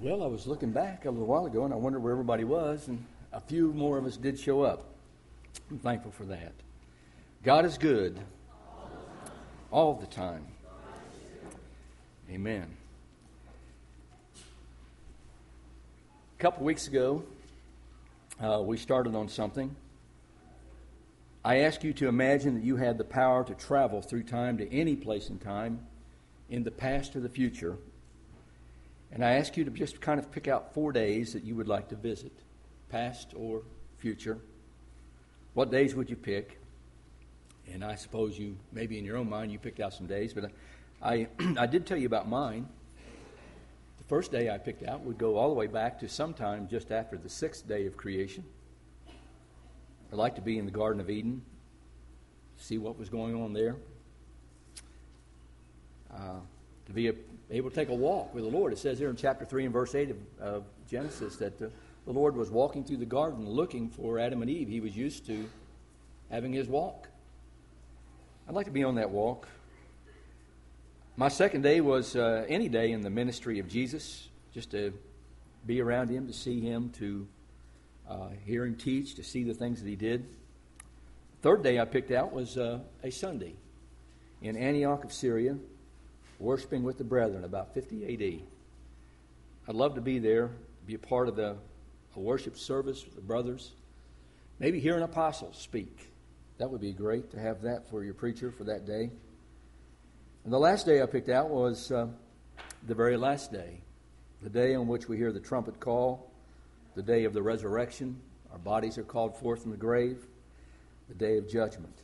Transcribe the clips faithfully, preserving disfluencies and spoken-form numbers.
Well, I was looking back a little while ago, and I wondered where everybody was, and a few more of us did show up. I'm thankful for that. God is good all the time. Amen. A couple weeks ago, uh, we started on something. I asked you to imagine that you had the power to travel through time to any place in time, in the past or the future. And I asked you to just kind of pick out four days that you would like to visit, past or future. What days would you pick? And I suppose you, maybe in your own mind, you picked out some days, but I, I did tell you about mine. The first day I picked out would go all the way back to sometime just after the sixth day of creation. I'd like to be in the Garden of Eden, see what was going on there. Uh, to be a, able to take a walk with the Lord. It says here in chapter three and verse eight of, of Genesis that the, the Lord was walking through the garden looking for Adam and Eve. He was used to having his walk. I'd like to be on that walk. My second day was uh, any day in the ministry of Jesus, just to be around him, to see him, to uh, hear him teach, to see the things that he did. Third day I picked out was uh, a Sunday in Antioch of Syria, worshiping with the brethren, about fifty A D. I'd love to be there, be a part of the a worship service with the brothers. Maybe hear an apostle speak. That would be great to have that for your preacher for that day. And the last day I picked out was uh, the very last day, the day on which we hear the trumpet call, the day of the resurrection. Our bodies are called forth from the grave, the day of judgment.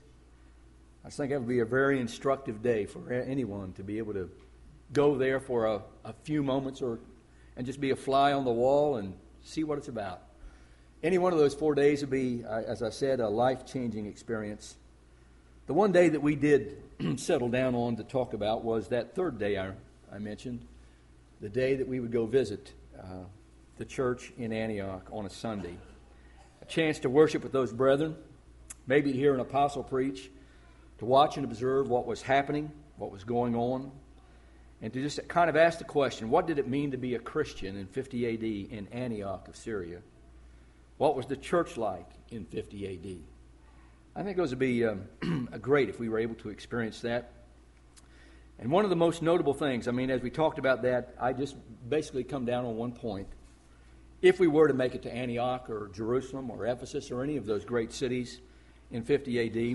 I just think that would be a very instructive day for anyone to be able to go there for a, a few moments or and just be a fly on the wall and see what it's about. Any one of those four days would be, as I said, a life-changing experience. The one day that we did settle down on to talk about was that third day I, I mentioned, the day that we would go visit uh, the church in Antioch on a Sunday. A chance to worship with those brethren, maybe to hear an apostle preach, to watch and observe what was happening, what was going on, and to just kind of ask the question, what did it mean to be a Christian in fifty A D in Antioch of Syria? What was the church like in fifty A D? I think those would be um, great if we were able to experience that. And one of the most notable things, I mean, as we talked about that, I just basically come down on one point. If we were to make it to Antioch or Jerusalem or Ephesus or any of those great cities in fifty A D,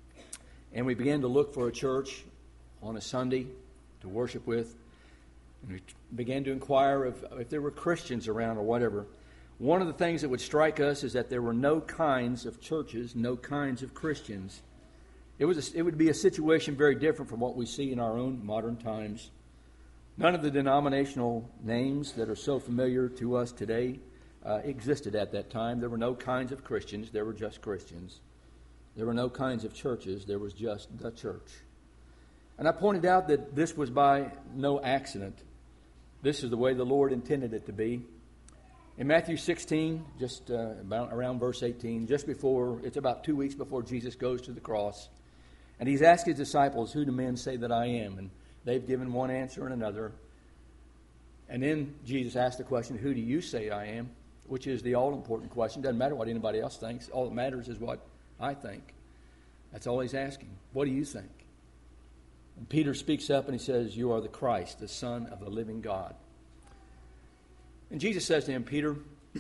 and we began to look for a church on a Sunday to worship with, and we began to inquire if, if there were Christians around or whatever. One of the things that would strike us is that there were no kinds of churches, no kinds of Christians. It was a, it would be a situation very different from what we see in our own modern times. None of the denominational names that are so familiar to us today uh, existed at that time. There were no kinds of Christians. There were just Christians. There were no kinds of churches. There was just the church. And I pointed out that this was by no accident. This is the way the Lord intended it to be. In Matthew sixteen, just uh, about around verse eighteen, just before, it's about two weeks before Jesus goes to the cross, and he's asked his disciples, who do men say that I am? And they've given one answer and another. And then Jesus asked the question, who do you say I am? Which is the all-important question. Doesn't matter what anybody else thinks. All that matters is what I think. That's all he's asking. What do you think? And Peter speaks up and he says, you are the Christ, the Son of the living God. And Jesus says to him, Peter,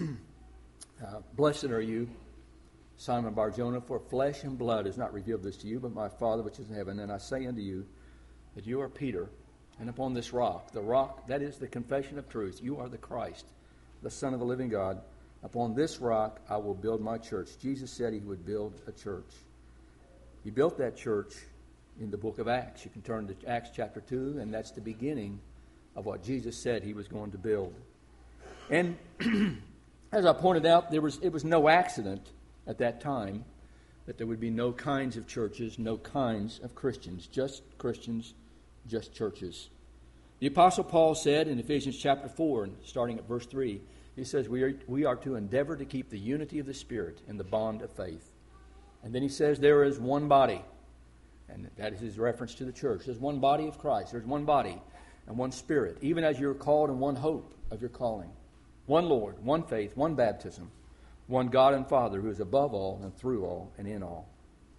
uh, blessed are you, Simon Bar-Jonah, for flesh and blood has not revealed this to you, but my Father which is in heaven. And I say unto you that you are Peter, and upon this rock, the rock, that is the confession of truth, you are the Christ, the Son of the living God. Upon this rock I will build my church. Jesus said he would build a church. He built that church in the book of Acts. You can turn to Acts chapter two, and that's the beginning of what Jesus said he was going to build. And as I pointed out, there was it was no accident at that time that there would be no kinds of churches, no kinds of Christians, just Christians, just churches. The Apostle Paul said in Ephesians chapter four, and starting at verse three, he says, we are, we are to endeavor to keep the unity of the Spirit in the bond of faith. And then he says there is one body, and that is his reference to the church. There's one body of Christ. There's one body. and one Spirit, even as you are called in one hope of your calling. One Lord, one faith, one baptism, one God and Father who is above all and through all and in all.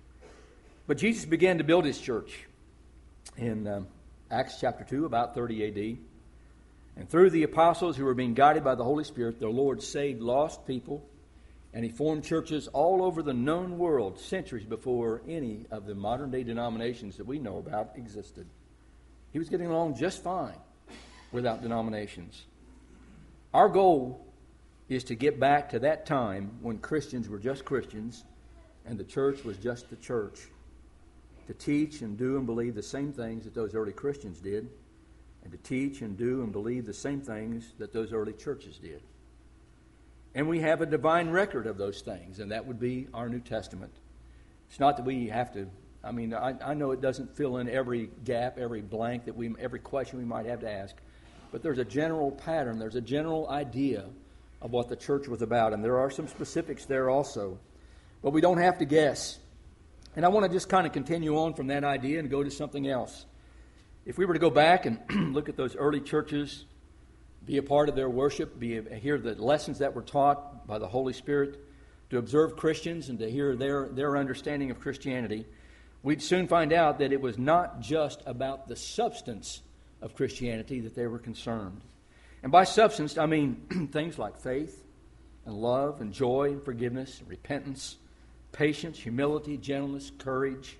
But Jesus began to build his church in um, Acts chapter two, about thirty A D. And through the apostles who were being guided by the Holy Spirit, the Lord saved lost people, and he formed churches all over the known world centuries before any of the modern-day denominations that we know about existed. He was getting along just fine without denominations. Our goal is to get back to that time when Christians were just Christians and the church was just the church, to teach and do and believe the same things that those early Christians did, and to teach and do and believe the same things that those early churches did. And we have a divine record of those things, and that would be our New Testament. It's not that we have to, I mean, I, I know it doesn't fill in every gap, every blank, that we, every question we might have to ask, but there's a general pattern, there's a general idea of what the church was about, and there are some specifics there also. But we don't have to guess. And I want to just kind of continue on from that idea and go to something else. If we were to go back and look at those early churches, be a part of their worship, be a, hear the lessons that were taught by the Holy Spirit, to observe Christians and to hear their, their understanding of Christianity, we'd soon find out that it was not just about the substance of Christianity that they were concerned. And by substance, I mean things like faith and love and joy and forgiveness and repentance, patience, humility, gentleness, courage,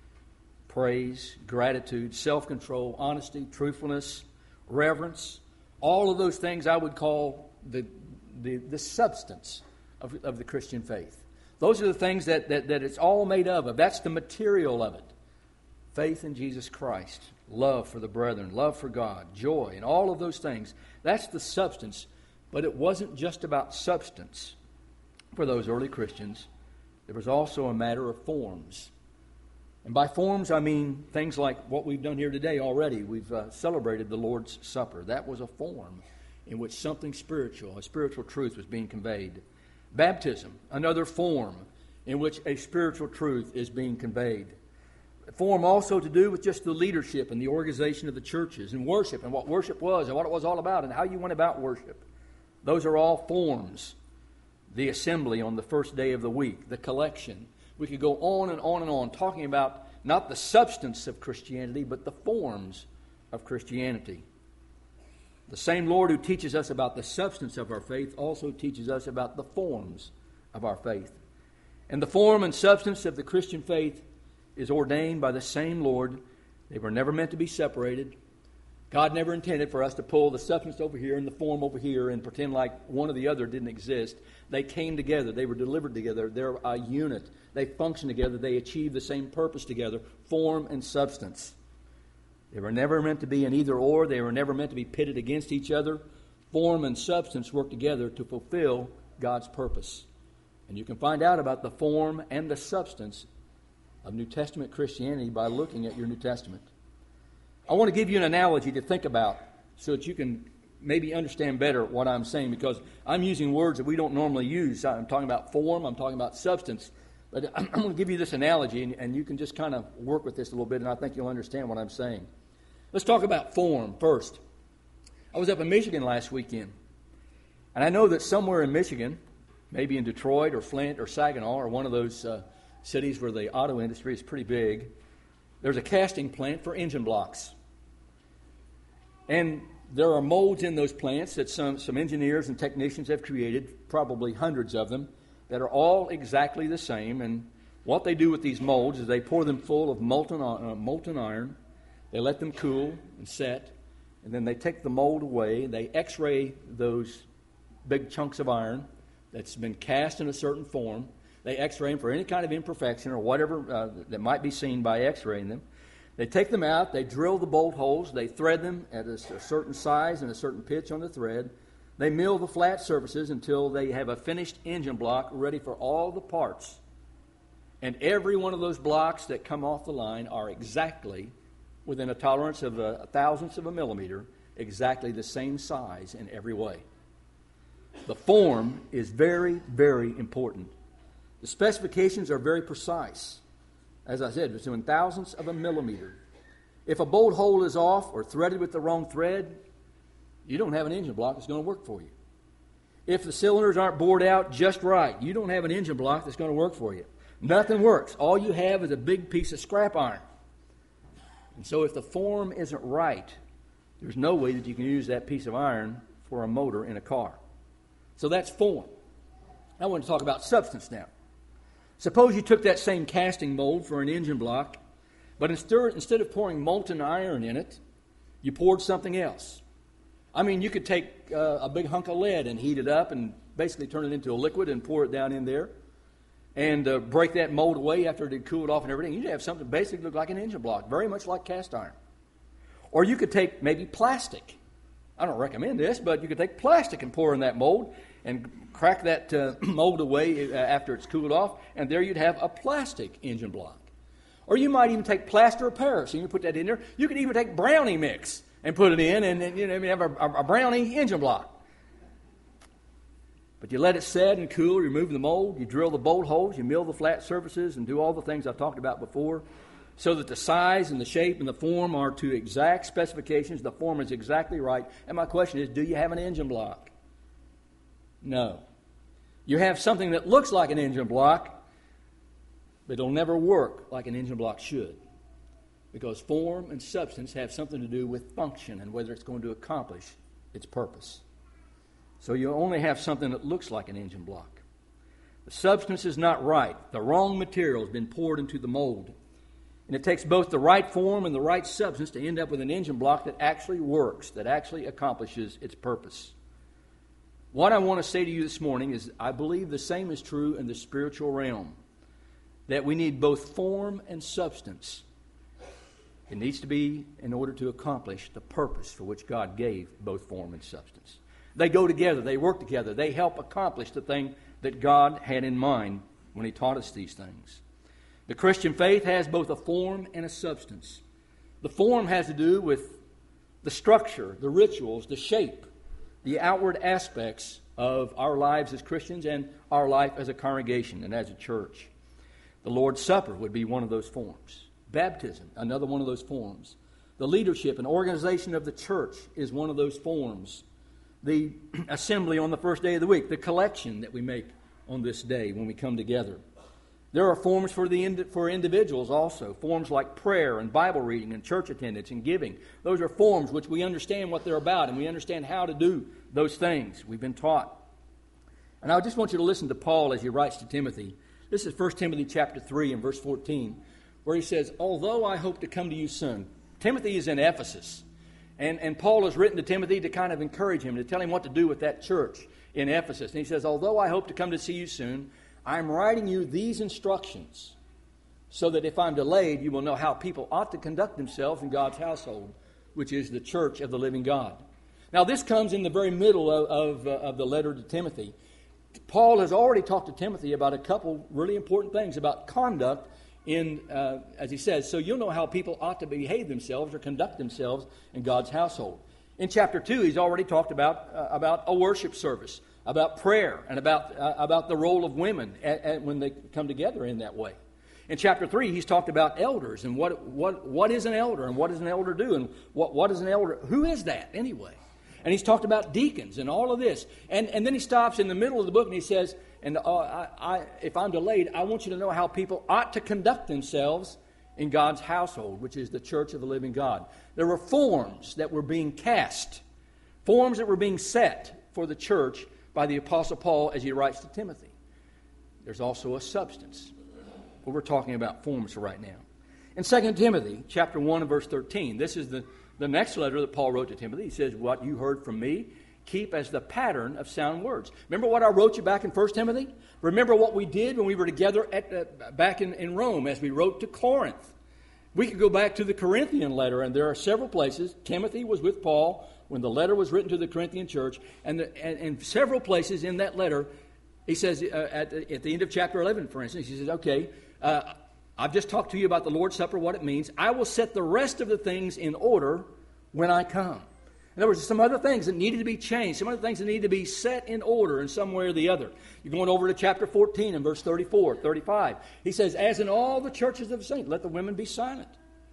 praise, gratitude, self-control, honesty, truthfulness, reverence. All of those things I would call the the, the substance of, of the Christian faith. Those are the things that, that, that it's all made of. That's the material of it. Faith in Jesus Christ, love for the brethren, love for God, joy, and all of those things. That's the substance. But it wasn't just about substance for those early Christians. There was also a matter of forms. And by forms, I mean things like what we've done here today already. We've uh, celebrated the Lord's Supper. That was a form in which something spiritual, a spiritual truth was being conveyed. Baptism, another form in which a spiritual truth is being conveyed. A form also to do with just the leadership and the organization of the churches, and worship, and what worship was, and what it was all about, and how you went about worship. Those are all forms. The assembly on the first day of the week, the collection. We could go on and on and on talking about not the substance of Christianity, but the forms of Christianity. The same Lord who teaches us about the substance of our faith also teaches us about the forms of our faith. And the form and substance of the Christian faith is ordained by the same Lord. They were never meant to be separated. God never intended for us to pull the substance over here and the form over here and pretend like one or the other didn't exist. They came together. They were delivered together. They're a unit. They function together. They achieve the same purpose together, form and substance. They were never meant to be an either or. They were never meant to be pitted against each other. Form and substance work together to fulfill God's purpose. And you can find out about the form and the substance of New Testament Christianity by looking at your New Testament. I want to give you an analogy to think about so that you can maybe understand better what I'm saying, because I'm using words that we don't normally use. I'm talking about form, I'm talking about substance. But I'm going to give you this analogy, and, and you can just kind of work with this a little bit, and I think you'll understand what I'm saying. Let's talk about form first. I was up in Michigan last weekend, and I know that somewhere in Michigan, maybe in Detroit or Flint or Saginaw or one of those uh, cities where the auto industry is pretty big, there's a casting plant for engine blocks. And there are molds in those plants that some, some engineers and technicians have created, probably hundreds of them, that are all exactly the same. And what they do with these molds is they pour them full of molten, uh, molten iron. They let them cool and set. And then they take the mold away. They x-ray those big chunks of iron that's been cast in a certain form. They x-ray them for any kind of imperfection or whatever uh, that might be seen by x-raying them. They take them out, they drill the bolt holes, they thread them at a, a certain size and a certain pitch on the thread. They mill the flat surfaces until they have a finished engine block ready for all the parts. And every one of those blocks that come off the line are exactly, within a tolerance of a, a thousandth of a millimeter, exactly the same size in every way. The form is very, very important. The specifications are very precise. As I said, it's in thousandths of a millimeter. If a bolt hole is off or threaded with the wrong thread, you don't have an engine block that's going to work for you. If the cylinders aren't bored out just right, you don't have an engine block that's going to work for you. Nothing works. All you have is a big piece of scrap iron. And so if the form isn't right, there's no way that you can use that piece of iron for a motor in a car. So that's form. I want to talk about substance now. Suppose you took that same casting mold for an engine block, but instead, instead of pouring molten iron in it, you poured something else. I mean, you could take uh, a big hunk of lead and heat it up and basically turn it into a liquid and pour it down in there and uh, break that mold away after it had cooled off and everything. You'd have something basically look like an engine block, very much like cast iron. Or you could take maybe plastic. I don't recommend this, but you could take plastic and pour in that mold and crack that uh, mold away after it's cooled off, and there you'd have a plastic engine block. Or you might even take plaster of Paris and you put that in there. You could even take brownie mix and put it in, and, and you know, you have a, a brownie engine block. But you let it set and cool, remove the mold, you drill the bolt holes, you mill the flat surfaces, and do all the things I've talked about before, so that the size and the shape and the form are to exact specifications. The form is exactly right. And my question is, do you have an engine block? No. You have something that looks like an engine block, but it'll never work like an engine block should. Because form and substance have something to do with function and whether it's going to accomplish its purpose. So you only have something that looks like an engine block. The substance is not right. The wrong material has been poured into the mold. And it takes both the right form and the right substance to end up with an engine block that actually works, that actually accomplishes its purpose. What I want to say to you this morning is I believe the same is true in the spiritual realm, that we need both form and substance. It needs to be in order to accomplish the purpose for which God gave both form and substance. They go together. They work together. They help accomplish the thing that God had in mind when He taught us these things. The Christian faith has both a form and a substance. The form has to do with the structure, the rituals, the shape, the outward aspects of our lives as Christians and our life as a congregation and as a church. The Lord's Supper would be one of those forms. Baptism, another one of those forms. The leadership and organization of the church is one of those forms. The assembly on the first day of the week, the collection that we make on this day when we come together. There are forms for the ind- for individuals also, forms like prayer and Bible reading and church attendance and giving. Those are forms which we understand what they're about and we understand how to do those things. We've been taught. And I just want you to listen to Paul as he writes to Timothy. This is First Timothy chapter three and verse fourteen, where he says, although I hope to come to you soon. Timothy is in Ephesus. And, and Paul has written to Timothy to kind of encourage him, to tell him what to do with that church in Ephesus. And he says, although I hope to come to see you soon, I'm writing you these instructions so that if I'm delayed, you will know how people ought to conduct themselves in God's household, which is the church of the living God. Now, this comes in the very middle of, of, uh, of the letter to Timothy. Paul has already talked to Timothy about a couple really important things about conduct in, uh, as he says, so you'll know how people ought to behave themselves or conduct themselves in God's household. In chapter two, he's already talked about, uh, about a worship service, about prayer, and about uh, about the role of women at, at when they come together in that way. In chapter three, he's talked about elders and what what what is an elder and what does an elder do and what what is an elder? Who is that anyway? And he's talked about deacons and all of this. And and then he stops in the middle of the book and he says, and uh, I, I, if I'm delayed, I want you to know how people ought to conduct themselves in God's household, which is the church of the living God. There were forms that were being cast, forms that were being set for the church by the Apostle Paul as he writes to Timothy. There's also a substance. But we're talking about forms right now. In Second Timothy chapter one and verse thirteen, this is the, the next letter that Paul wrote to Timothy. He says, what you heard from me, keep as the pattern of sound words. Remember what I wrote you back in First Timothy? Remember what we did when we were together at, uh, back in, in Rome as we wrote to Corinth. We could go back to the Corinthian letter, and there are several places. Timothy was with Paul when the letter was written to the Corinthian church, and, the, and, and several places in that letter, he says uh, at, the, at the end of chapter eleven, for instance, he says, okay, uh, I've just talked to you about the Lord's Supper, what it means. I will set the rest of the things in order when I come. In other words, some other things that needed to be changed, some other things that need to be set in order in some way or the other. You're going over to chapter fourteen and verse thirty-four, thirty-five. He says, as in all the churches of the saints, let the women be silent.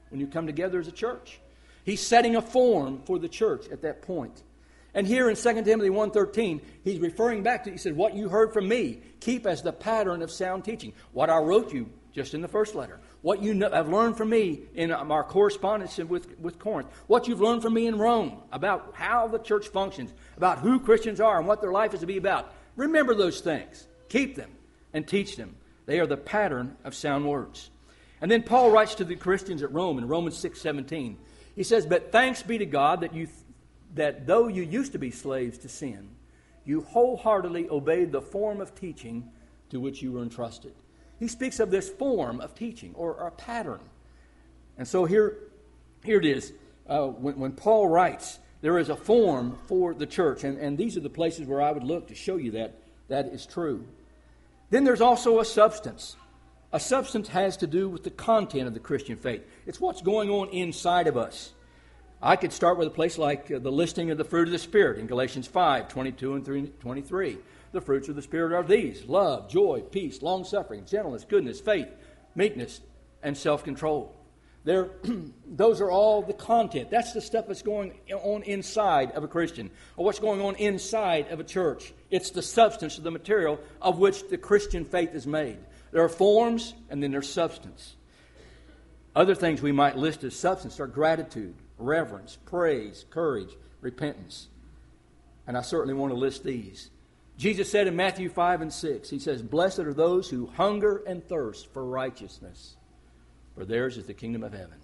when you come together as a church. He's setting a form for the church at that point. And here in Second Timothy one thirteen, he's referring back to, he said, what you heard from me, keep as the pattern of sound teaching. What I wrote you just in the first letter. What you know, have learned from me in our correspondence with, with Corinth. What you've learned from me in Rome about how the church functions, about who Christians are and what their life is to be about. Remember those things. Keep them and teach them. They are the pattern of sound words. And then Paul writes to the Christians at Rome in Romans six seventeen. He says, but thanks be to God that you that though you used to be slaves to sin, you wholeheartedly obeyed the form of teaching to which you were entrusted. He speaks of this form of teaching, or, or a pattern. And so here, here it is. Uh, when, when Paul writes, there is a form for the church, and, and these are the places where I would look to show you that that is true. Then there's also a substance. A substance has to do with the content of the Christian faith. It's what's going on inside of us. I could start with a place like uh, the listing of the fruit of the Spirit in Galatians five, twenty-two and twenty-three. The fruits of the Spirit are these: love, joy, peace, long-suffering, gentleness, goodness, faith, meekness, and self-control. There, those are all the content. That's the stuff that's going on inside of a Christian, or what's going on inside of a church. It's the substance of the material of which the Christian faith is made. There are forms, and then there's substance. Other things we might list as substance are gratitude, reverence, praise, courage, repentance. And I certainly want to list these. Jesus said in Matthew five and six, He says, blessed are those who hunger and thirst for righteousness, for theirs is the kingdom of heaven.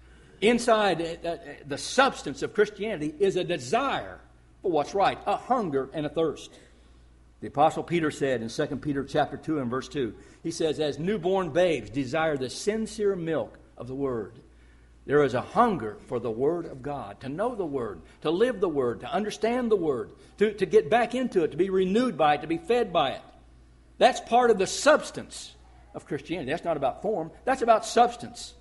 Inside uh, the substance of Christianity is a desire for what's right, a hunger and a thirst. The Apostle Peter said in Second Peter chapter two and verse two, he says, as newborn babes desire the sincere milk of the Word. There is a hunger for the Word of God, to know the Word, to live the Word, to understand the Word, to, to get back into it, to be renewed by it, to be fed by it. That's part of the substance of Christianity. That's not about form. That's about substance.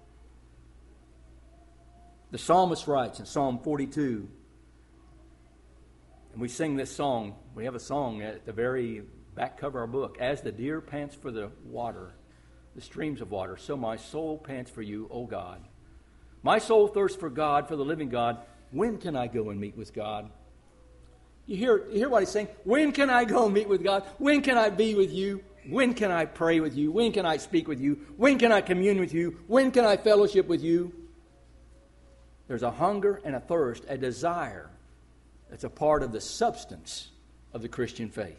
The psalmist writes in Psalm forty-two, and we sing this song. We have a song at the very back cover of our book. As the deer pants for the water, the streams of water, so my soul pants for you, O God. My soul thirsts for God, for the living God. When can I go and meet with God? You hear, you hear what he's saying? When can I go and meet with God? When can I be with you? When can I pray with you? When can I speak with you? When can I commune with you? When can I fellowship with you? There's a hunger and a thirst, a desire that's a part of the substance of the Christian faith.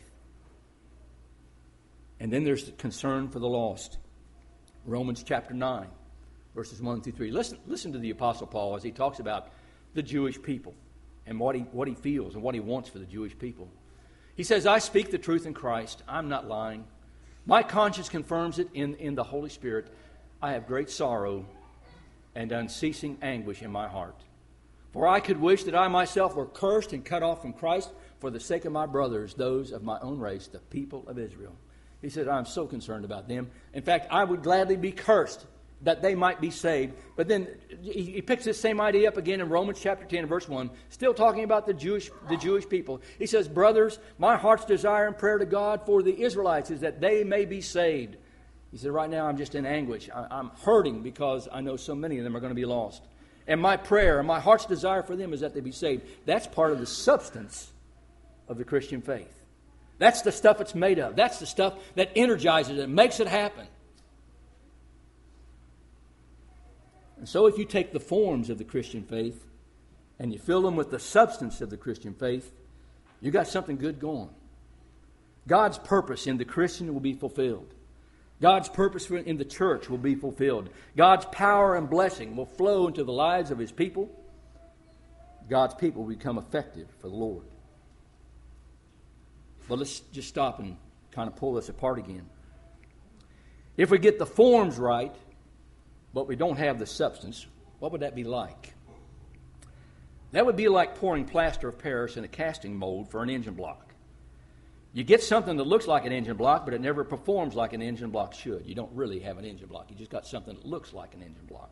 And then there's the concern for the lost. Romans chapter nine. Verses one through three. Listen, listen to the Apostle Paul as he talks about the Jewish people and what he, what he feels and what he wants for the Jewish people. He says, I speak the truth in Christ. I'm not lying. My conscience confirms it in, in the Holy Spirit. I have great sorrow and unceasing anguish in my heart. For I could wish that I myself were cursed and cut off from Christ for the sake of my brothers, those of my own race, the people of Israel. He said, I'm so concerned about them. In fact, I would gladly be cursed that they might be saved. But then he picks this same idea up again in Romans chapter ten, verse one, still talking about the Jewish the Jewish people. He says, brothers, my heart's desire and prayer to God for the Israelites is that they may be saved. He said, right now I'm just in anguish. I'm hurting because I know so many of them are going to be lost. And my prayer and my heart's desire for them is that they be saved. That's part of the substance of the Christian faith. That's the stuff it's made of. That's the stuff that energizes it, makes it happen. And so if you take the forms of the Christian faith and you fill them with the substance of the Christian faith, you got something good going. God's purpose in the Christian will be fulfilled. God's purpose in the church will be fulfilled. God's power and blessing will flow into the lives of His people. God's people will become effective for the Lord. But let's just stop and kind of pull this apart again. If we get the forms right, but we don't have the substance, what would that be like? That would be like pouring plaster of Paris in a casting mold for an engine block. You get something that looks like an engine block, but it never performs like an engine block should. You don't really have an engine block. You just got something that looks like an engine block.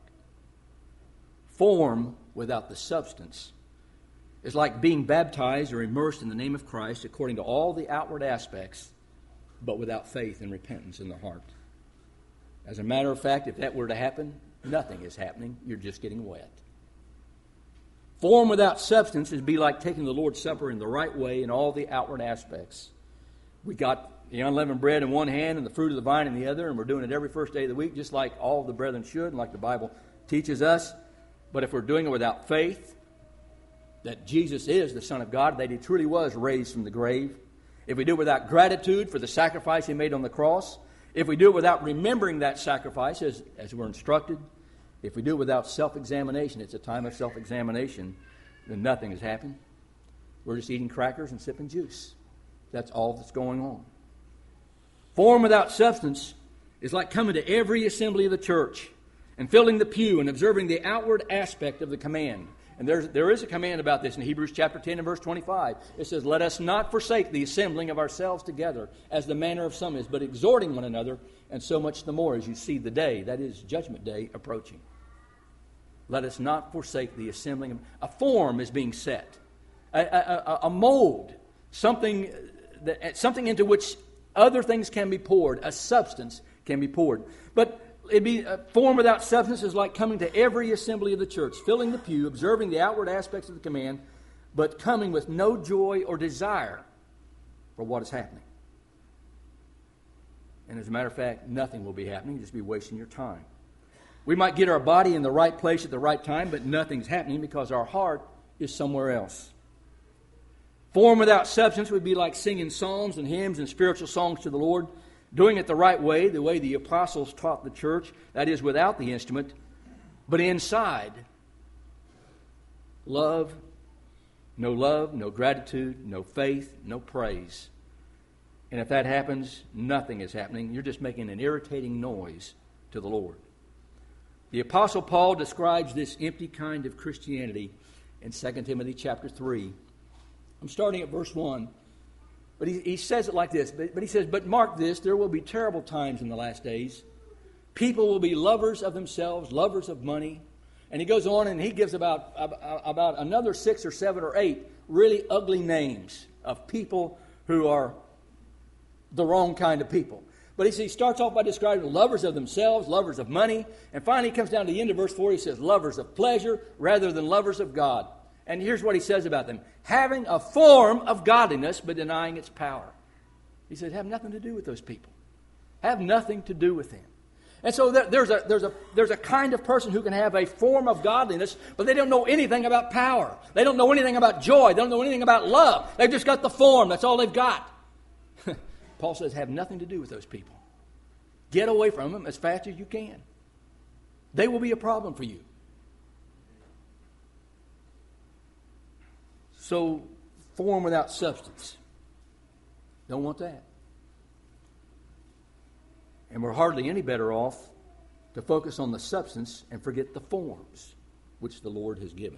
Form without the substance is like being baptized or immersed in the name of Christ according to all the outward aspects, but without faith and repentance in the heart. As a matter of fact, if that were to happen, nothing is happening. You're just getting wet. Form without substance is be like taking the Lord's Supper in the right way in all the outward aspects. We got the unleavened bread in one hand and the fruit of the vine in the other, and we're doing it every first day of the week, just like all the brethren should, and like the Bible teaches us. But if we're doing it without faith, that Jesus is the Son of God, that He truly was raised from the grave, if we do it without gratitude for the sacrifice He made on the cross, if we do it without remembering that sacrifice as, as we're instructed, if we do it without self-examination, it's a time of self-examination, then nothing has happened. We're just eating crackers and sipping juice. That's all that's going on. Form without substance is like coming to every assembly of the church and filling the pew and observing the outward aspect of the command. And there's, there is a command about this in Hebrews chapter ten and verse twenty-five. It says, "Let us not forsake the assembling of ourselves together, as the manner of some is, but exhorting one another, and so much the more as you see the day," that is, Judgment Day, approaching. Let us not forsake the assembling of... A form is being set. A, a, a mold. Something, that, something into which other things can be poured. A substance can be poured. But it'd be a form without substance is like coming to every assembly of the church, filling the pew, observing the outward aspects of the command, but coming with no joy or desire for what is happening. And as a matter of fact, nothing will be happening. You'll just be wasting your time. We might get our body in the right place at the right time, but nothing's happening because our heart is somewhere else. Form without substance would be like singing psalms and hymns and spiritual songs to the Lord, doing it the right way, the way the apostles taught the church, that is, without the instrument, but inside, love, no love, no gratitude, no faith, no praise. And if that happens, nothing is happening. You're just making an irritating noise to the Lord. The Apostle Paul describes this empty kind of Christianity in Second Timothy chapter three. I'm starting at verse one. But he, he says it like this. But, but he says, "But mark this, there will be terrible times in the last days. People will be lovers of themselves, lovers of money." And he goes on and he gives about, about another six or seven or eight really ugly names of people who are the wrong kind of people. But he starts off by describing lovers of themselves, lovers of money. And finally he comes down to the end of verse four. He says, lovers of pleasure rather than lovers of God. And here's what he says about them. Having a form of godliness, but denying its power. He says, have nothing to do with those people. Have nothing to do with them. And so there's a, there's a, there's a kind of person who can have a form of godliness, but they don't know anything about power. They don't know anything about joy. They don't know anything about love. They've just got the form. That's all they've got. Paul says, have nothing to do with those people. Get away from them as fast as you can. They will be a problem for you. So, form without substance. Don't want that. And we're hardly any better off to focus on the substance and forget the forms which the Lord has given.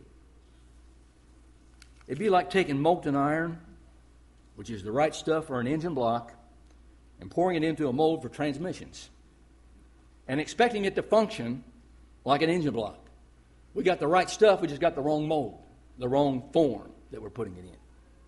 It'd be like taking molten iron, which is the right stuff for an engine block, and pouring it into a mold for transmissions, and expecting it to function like an engine block. We got the right stuff, we just got the wrong mold, the wrong form that we're putting it in.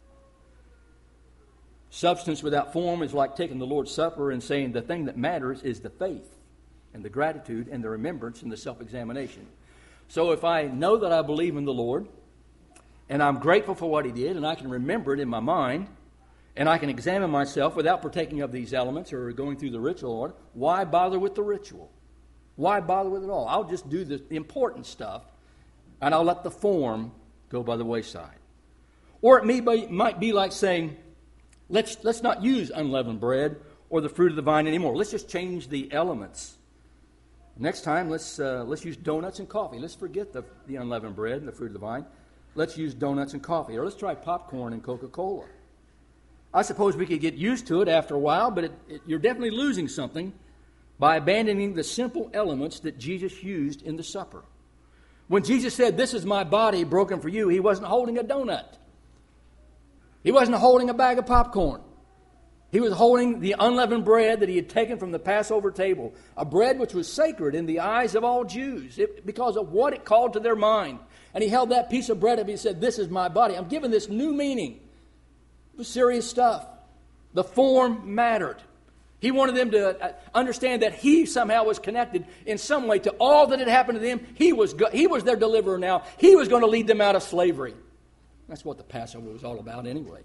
Substance without form is like taking the Lord's Supper and saying the thing that matters is the faith and the gratitude and the remembrance and the self-examination. So if I know that I believe in the Lord and I'm grateful for what He did and I can remember it in my mind and I can examine myself without partaking of these elements or going through the ritual order, why bother with the ritual? Why bother with it all? I'll just do the important stuff and I'll let the form go by the wayside. Or it may be, might be like saying, let's, let's not use unleavened bread or the fruit of the vine anymore. Let's just change the elements. Next time, let's, uh, let's use donuts and coffee. Let's forget the, the unleavened bread and the fruit of the vine. Let's use donuts and coffee. Or let's try popcorn and Coca-Cola. I suppose we could get used to it after a while, but it, it, you're definitely losing something by abandoning the simple elements that Jesus used in the supper. When Jesus said, "This is my body broken for you," He wasn't holding a donut. He wasn't holding a bag of popcorn. He was holding the unleavened bread that He had taken from the Passover table, a bread which was sacred in the eyes of all Jews it, because of what it called to their mind. And He held that piece of bread up and He said, "This is my body." I'm giving this new meaning. It was serious stuff. The form mattered. He wanted them to understand that he somehow was connected in some way to all that had happened to them. He was, go- he was their deliverer now. He was going to lead them out of slavery. That's what the Passover was all about anyway.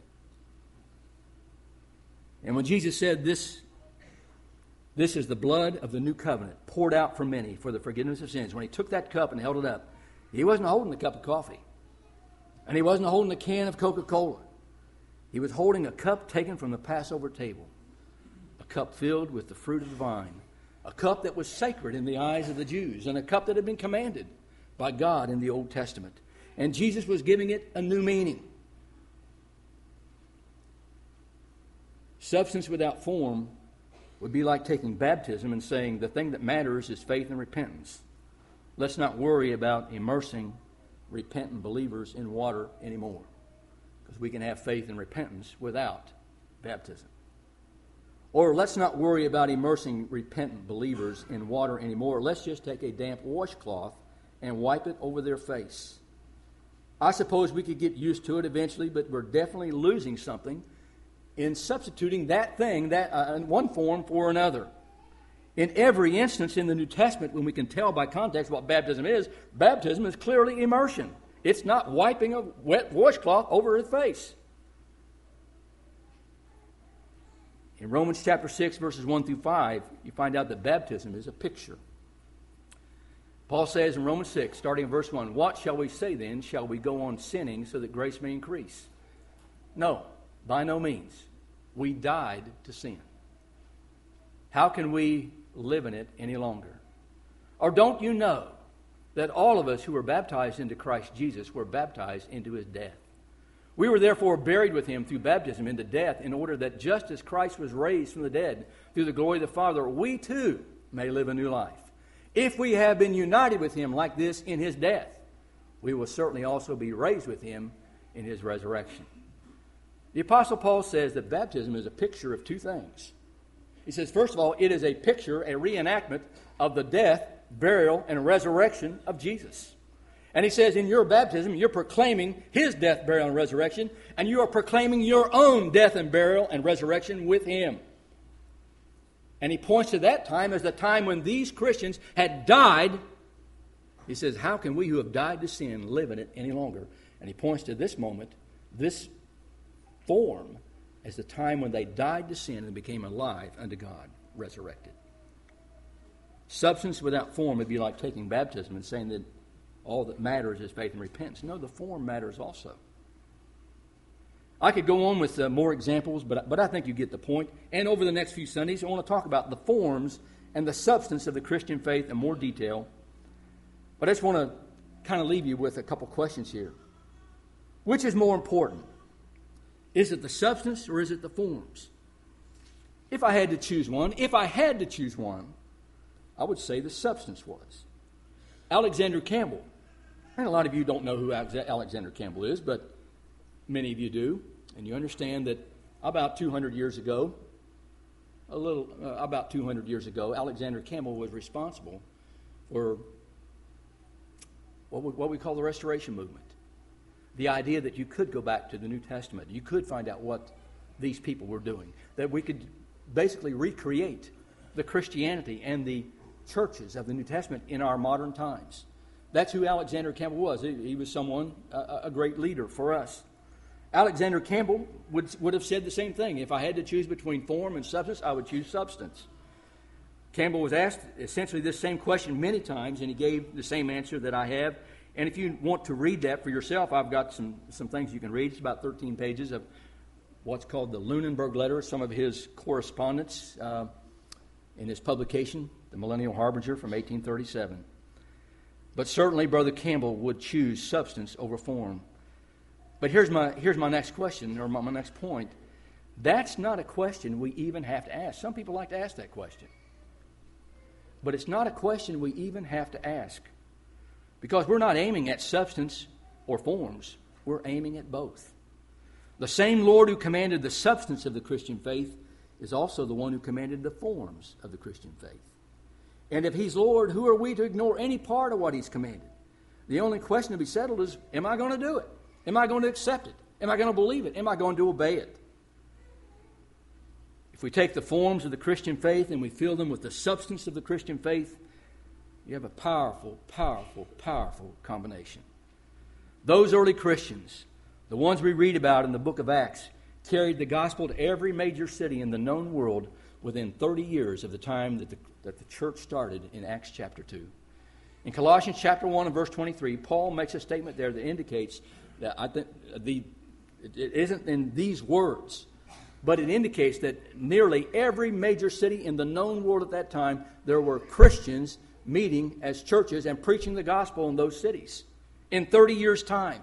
And when Jesus said this, this is the blood of the new covenant poured out for many for the forgiveness of sins, when he took that cup and held it up, he wasn't holding the cup of coffee. And he wasn't holding a can of Coca-Cola. He was holding a cup taken from the Passover table. A cup filled with the fruit of the vine. A cup that was sacred in the eyes of the Jews. And a cup that had been commanded by God in the Old Testament. And Jesus was giving it a new meaning. Substance without form would be like taking baptism and saying the thing that matters is faith and repentance. Let's not worry about immersing repentant believers in water anymore, because we can have faith and repentance without baptism. Or let's not worry about immersing repentant believers in water anymore. Let's just take a damp washcloth and wipe it over their face. I suppose we could get used to it eventually, but we're definitely losing something in substituting that thing, that uh, in one form for another. In every instance in the New Testament, when we can tell by context what baptism is, baptism is clearly immersion. It's not wiping a wet washcloth over his face. In Romans chapter six, verses one through five, you find out that baptism is a picture. Paul says in Romans six, starting in verse one, "What shall we say then? Shall we go on sinning so that grace may increase? No, by no means. We died to sin. How can we live in it any longer? Or don't you know that all of us who were baptized into Christ Jesus were baptized into his death? We were therefore buried with him through baptism into death, in order that just as Christ was raised from the dead through the glory of the Father, we too may live a new life. If we have been united with him like this in his death, we will certainly also be raised with him in his resurrection." The Apostle Paul says that baptism is a picture of two things. He says, first of all, it is a picture, a reenactment of the death, burial, and resurrection of Jesus. And he says in your baptism, you're proclaiming his death, burial, and resurrection, and you are proclaiming your own death and burial and resurrection with him. And he points to that time as the time when these Christians had died. He says, how can we who have died to sin live in it any longer? And he points to this moment, this form, as the time when they died to sin and became alive unto God, resurrected. Substance without form would be like taking baptism and saying that all that matters is faith and repentance. No, the form matters also. I could go on with uh, more examples, but, but I think you get the point. And over the next few Sundays, I want to talk about the forms and the substance of the Christian faith in more detail. But I just want to kind of leave you with a couple questions here. Which is more important? Is it the substance or is it the forms? If I had to choose one, if I had to choose one, I would say the substance was. Alexander Campbell. And a lot of you don't know who Alexander Campbell is, but many of you do. And you understand that about two hundred years ago, a little, uh, about two hundred years ago, Alexander Campbell was responsible for what we, what we call the Restoration Movement. The idea that you could go back to the New Testament. You could find out what these people were doing. That we could basically recreate the Christianity and the churches of the New Testament in our modern times. That's who Alexander Campbell was. He, he was someone, a, a great leader for us. Alexander Campbell would, would have said the same thing. If I had to choose between form and substance, I would choose substance. Campbell was asked essentially this same question many times, and he gave the same answer that I have. And if you want to read that for yourself, I've got some, some things you can read. It's about thirteen pages of what's called the Lunenburg Letter, some of his correspondence uh, in his publication, The Millennial Harbinger from eighteen thirty-seven. But certainly Brother Campbell would choose substance over form. But here's my, here's my next question, or my, my next point. That's not a question we even have to ask. Some people like to ask that question. But it's not a question we even have to ask. Because we're not aiming at substance or forms. We're aiming at both. The same Lord who commanded the substance of the Christian faith is also the one who commanded the forms of the Christian faith. And if he's Lord, who are we to ignore any part of what he's commanded? The only question to be settled is, am I going to do it? Am I going to accept it? Am I going to believe it? Am I going to obey it? If we take the forms of the Christian faith and we fill them with the substance of the Christian faith, you have a powerful, powerful, powerful combination. Those early Christians, the ones we read about in the book of Acts, carried the gospel to every major city in the known world within thirty years of the time that the, that the church started in Acts chapter two. In Colossians chapter one and verse twenty-three, Paul makes a statement there that indicates that I think the it isn't in these words, but it indicates that nearly every major city in the known world at that time, there were Christians meeting as churches and preaching the gospel in those cities in thirty years' time.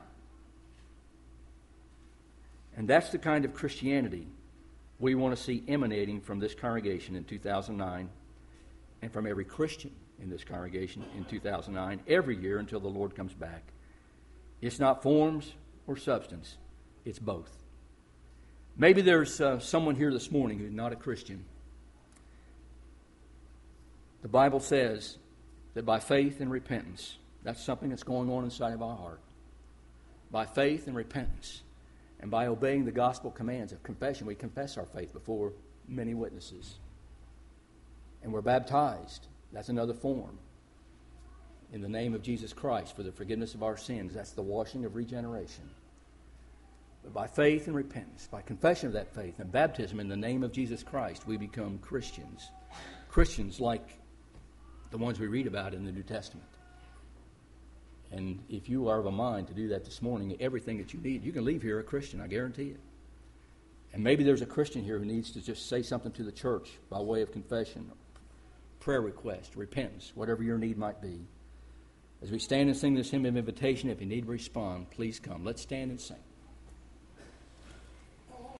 And that's the kind of Christianity we want to see emanating from this congregation in two thousand nine and from every Christian in this congregation in two thousand nine, every year until the Lord comes back. It's not forms or substance. It's both. Maybe there's uh, someone here this morning who's not a Christian. The Bible says that by faith and repentance, that's something that's going on inside of our heart. By faith and repentance, and by obeying the gospel commands of confession, we confess our faith before many witnesses. And we're baptized. That's another form. In the name of Jesus Christ for the forgiveness of our sins. That's the washing of regeneration. But by faith and repentance, by confession of that faith and baptism in the name of Jesus Christ, we become Christians. Christians like the ones we read about in the New Testament. And if you are of a mind to do that this morning, everything that you need, you can leave here a Christian, I guarantee it. And maybe there's a Christian here who needs to just say something to the church by way of confession, prayer request, repentance, whatever your need might be. As we stand and sing this hymn of invitation, if you need to respond, please come. Let's stand and sing.